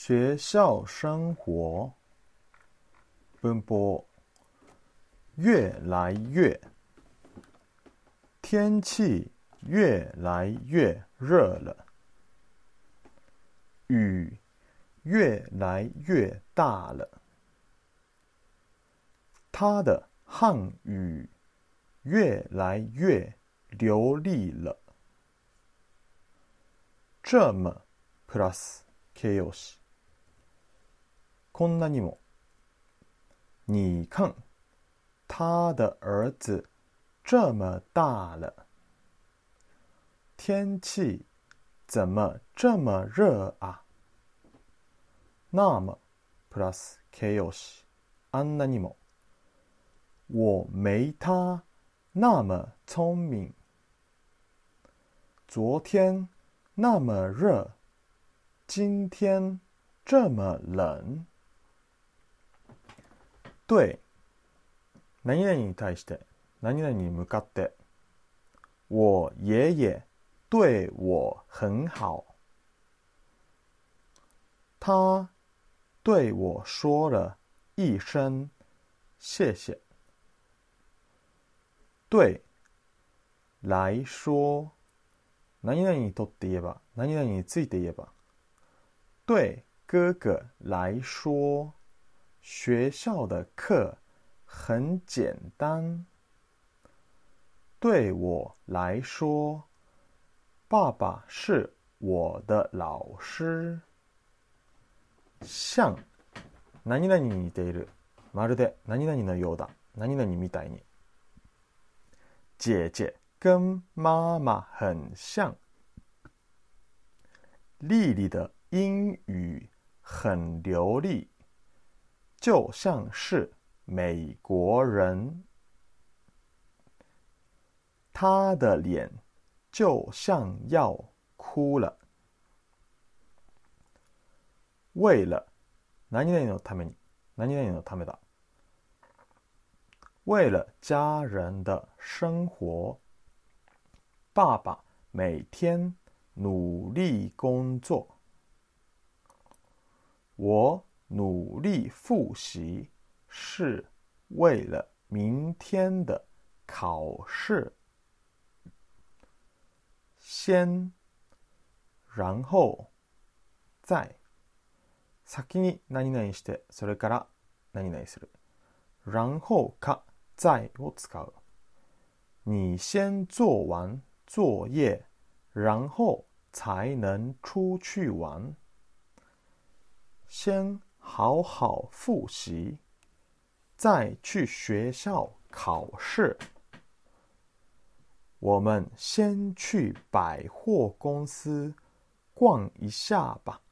学校生活文法越来越天气越来越热了，雨越来越大了，他的汉语越来越流利了。这么プラス形容詞。こんなにも。你看，他的儿子这么大了。天气怎么这么热啊？那么プラス形容詞。あんなにも。我没他那么聪明。昨天那么热，今天这么冷。对、何々に対して、何々に向かって。我爷爷对我很好。他对我说了一声谢谢。对来说、何々にとって言えば、何々について言えば。对哥哥来说，学校的课很简单。对我来说，爸爸是我的老师。像、何々に似ている。まるで何々のようだ。何々みたいに。姐姐跟妈妈很像。丽丽的英语很流利，就像是美国人。她的脸就像要哭了。为了何々のために、何々のためだ。为了家人的生活，爸爸每天努力工作。我努力复习是为了明天的考试。先、然后、再。先に何々して、それから何々する。然后か再を使う。你先做完作业，然后才能出去玩。先好好复习，再去学校考试。我们先去百货公司逛一下吧。